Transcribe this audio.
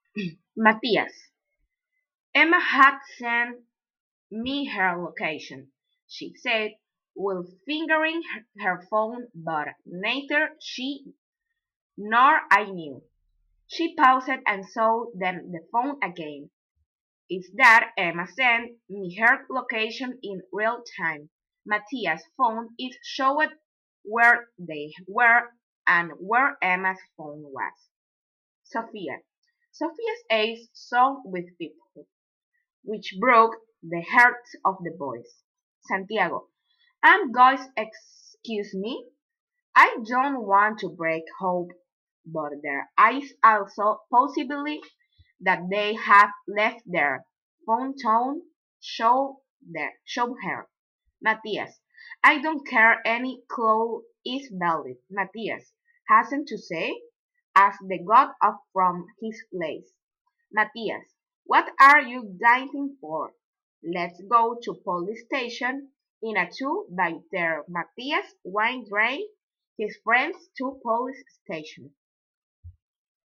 Matthias. Emma had sent me her location, she said, while fingering her phone, but neither she nor I knew. She paused and saw then the phone again. Is that Emma sent me her location in real time. Matthias' phone it showed where they were and where Emma's phone was. Sophia. Sophia's eyes saw with people, which broke the hearts of the boys. Santiago. And guys, excuse me, I don't want to break hope, but there is also possibility that they have left their phone tone show her. Matthias, I don't care any clue is valid. Matthias hasn't to say as they got up from his place. Matthias, what are you waiting for? Let's go to police station. In a two by there Matthias went Ray his friends to police station.